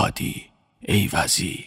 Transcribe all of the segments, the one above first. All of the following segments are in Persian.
هادی ایوزی.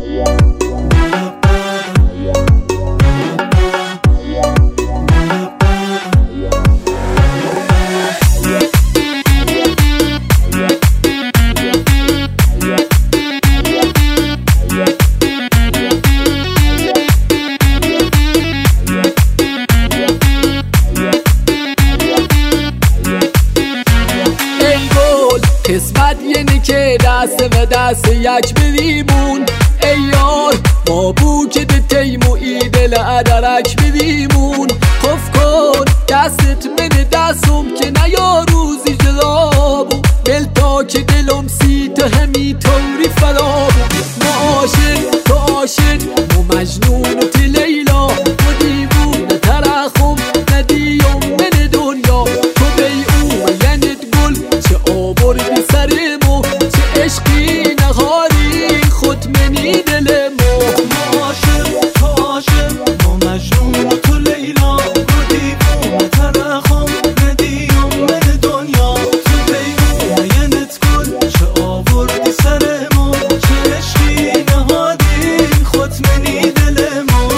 قسمت یعنی که دست به دست یک بریمون ای یار ما بو که ده تیمو ای دل ادرک بریمون خف کن دستت من دستم که نیا روزی جلابو دل تا که دلم سی تو همی طوری فرابو ما عاشق تو عاشق ما مجنون و تی لیلا ما دیوونه ترخم ندیم من دنیا تو بی او ینت گل چه آوردی سرمو چه عشقی نهاری خود منی دل ما عاشق تو عاشق ما مجنون و تو لیلا ما دیوونه ترخم ندیم من دنیا تو بی او ینت گل چه آوردی سرمو چه عشقی نهاری خود منی دل ما.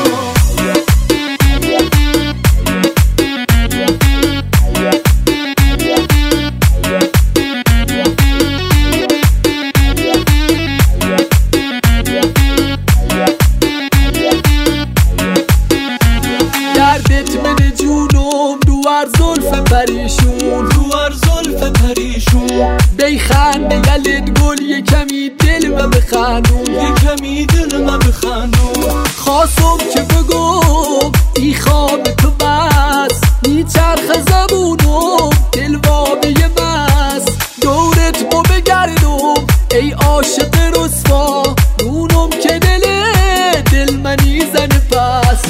دردت من جونم دوار زلف پریشون دوار زلف پریشون بی خنده یلت گل یه کمی دل و بخندون یه کمی دل من بخندون خواستم که بگم ای خواب تو بس میچرخ زبونم دل وابه مست دورت ما بگردم ای عاشق رسوا نونم که دل منی زن پس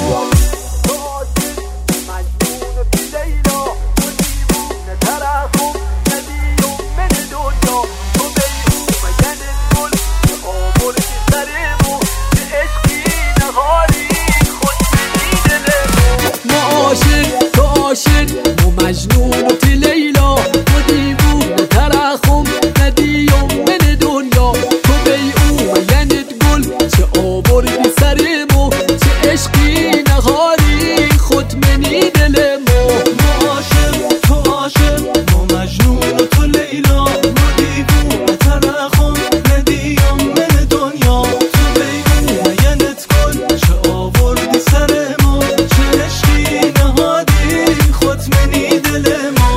تو عاشق ما مجنون و تی لیلا ما دیوونه ترخم ندیم من دنیا تو بی او ینت گل چه آوردی سرمو چه عشقی نهاری خود منی دل ما عاشق تو عاشق ما مجنون و تو لیلا ما دیوونه ترخم ندیم من دنیا تو بی او ینت گل چه آوردی سرمو چه عشقی نهادی خود منی دل ما.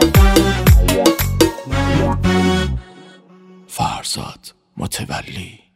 فرزاد متولی.